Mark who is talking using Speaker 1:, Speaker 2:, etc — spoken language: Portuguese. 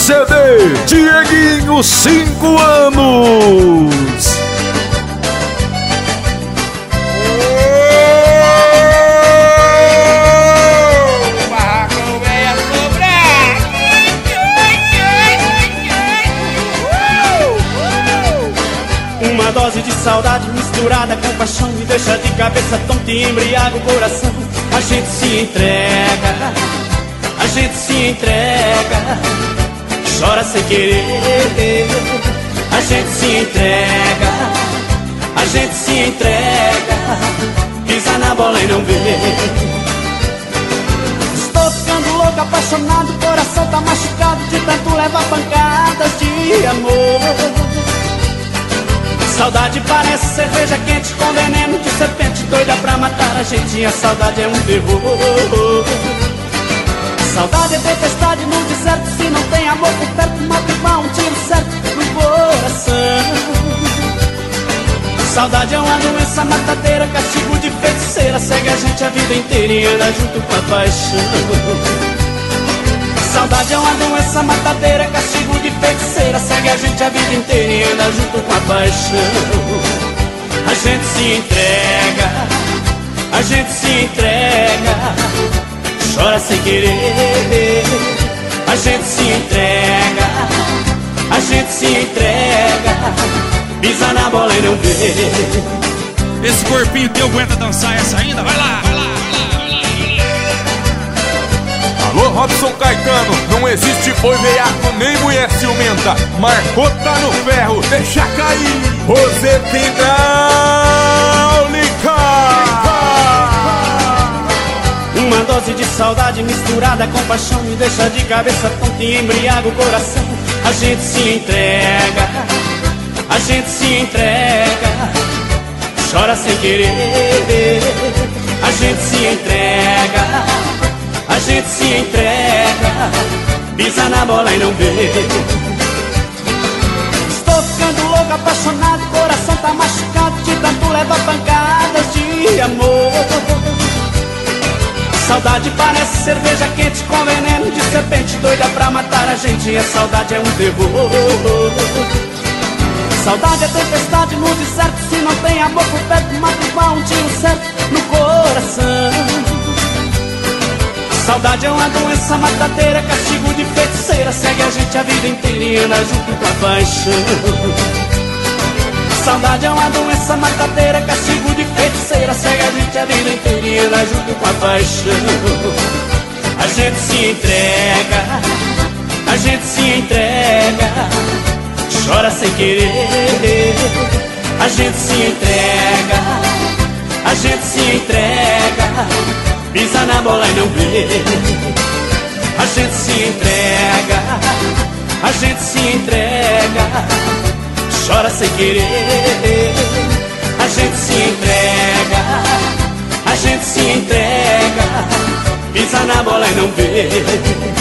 Speaker 1: CD Dieguinho 5 anos.
Speaker 2: Uma dose de saudade misturada com paixão me deixa de cabeça tonta e embriaga o coração. A gente se entrega, a gente se entrega, chora sem querer. A gente se entrega, a gente se entrega, pisa na bola e não vê. Estou ficando louco, apaixonado, o coração tá machucado de tanto levar pancadas de amor. Saudade parece cerveja quente com veneno de serpente, doida pra matar a gente. A saudade é um terror. Saudade é tempestade no deserto, se não tem amor por perto, mata igual um tiro certo no coração. Saudade é uma doença matadeira, castigo de feiticeira, segue a gente a vida inteira e anda junto com a paixão. Saudade é uma doença matadeira, castigo de feiticeira, segue a gente a vida inteira e anda junto com a paixão. A gente se entrega, a gente se entrega, chora sem querer. A gente se entrega, a gente se entrega, pisa na bola e não vê.
Speaker 3: Esse corpinho teu aguenta dançar essa ainda? Vai lá, vai lá, vai lá, vai lá.
Speaker 1: Alô, Robson Caetano, não existe boi veiaco nem mulher ciumenta. Marcou, tá no ferro, deixa cair. Roseta hidráulica.
Speaker 2: Uma dose de saudade misturada com paixão me deixa de cabeça tonta e embriaga o coração. A gente se entrega, a gente se entrega, chora sem querer. A gente se entrega, a gente se entrega, pisa na bola e não vê. Estou ficando louco, apaixonado, coração tá machucado de tanto levar pancadas de amor. Saudade parece cerveja quente com veneno de serpente, doida pra matar a gente. A saudade é um terror. Saudade é tempestade no deserto, se não tem amor por perto, mata igual um tiro certo no coração. Saudade é uma doença matadeira, castigo de feiticeira, segue a gente a vida inteira e anda junto com a paixão. Saudade é uma doença matadeira, castigo de feiticeira, segue a gente a vida inteira e anda junto com a paixão. A gente se entrega, a gente se entrega, chora sem querer. A gente se entrega, a gente se entrega, pisa na bola e não vê. A gente se entrega, a gente se entrega, chora sem querer. A gente se entrega, a gente se entrega, pisa na bola e não vê.